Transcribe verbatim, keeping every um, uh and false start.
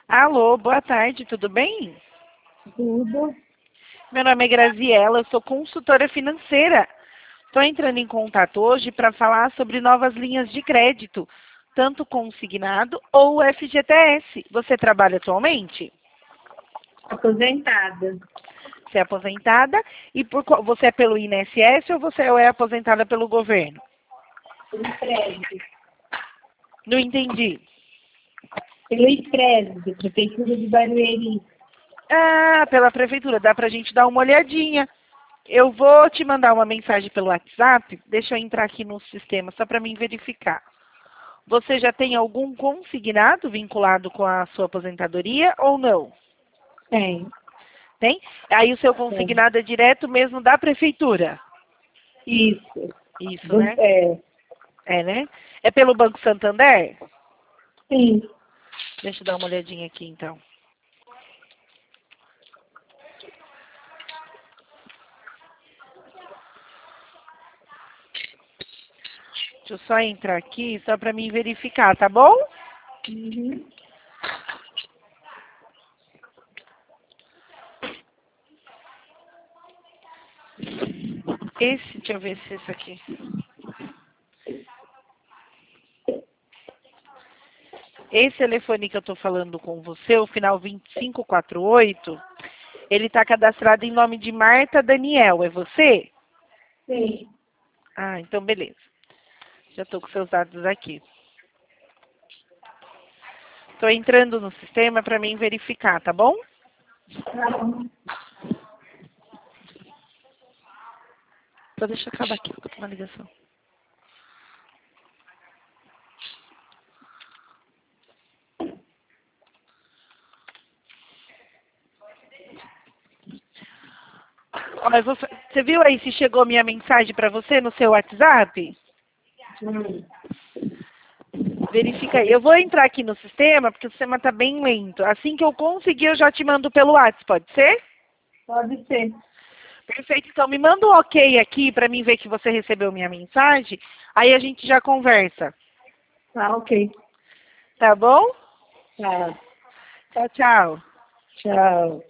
Alô, boa tarde, tudo bem? Tudo. Meu nome é Graziela, eu sou consultora financeira. Estou entrando em contato hoje para falar sobre novas linhas de crédito, tanto consignado ou F G T S. Você trabalha atualmente? Aposentada. Você é aposentada e por, qual- você é pelo I N S S ou você é aposentada pelo governo? Pelo IPRED. Não entendi. Pelo IPRED, Prefeitura de Barueri. Ah, pela prefeitura, dá para a gente dar uma olhadinha. Eu vou te mandar uma mensagem pelo WhatsApp, deixa eu entrar aqui no sistema só para mim verificar. Você já tem algum consignado vinculado com a sua aposentadoria ou não? Tem. Tem? Aí o seu consignado é direto mesmo da prefeitura? Isso. Isso, Do, né? é. É, né? É pelo Banco Santander? Sim. Deixa eu dar uma olhadinha aqui, então. Deixa eu só entrar aqui, só para mim verificar, tá bom? Uhum. Esse, deixa eu ver se é esse aqui. Esse telefone que eu tô falando com você, o final vinte e cinco quarenta e oito, ele tá cadastrado em nome de Marta Daniel, é você? Sim. Ah, então beleza. Já tô com seus dados aqui. Tô entrando no sistema para mim verificar, tá bom? Tá bom. Só deixa eu acabar aqui, vou tomar ligação. Ó, eu vou fa- Você viu aí se chegou minha mensagem para você no seu WhatsApp? Hum. Verifica aí. Eu vou entrar aqui no sistema, porque o sistema está bem lento. Assim que eu conseguir, eu já te mando pelo WhatsApp, pode ser? Pode ser. Perfeito. Então, me manda um ok aqui para mim ver que você recebeu minha mensagem. Aí a gente já conversa. Tá, ok. Tá bom? Tá. Tchau, tchau. Tchau.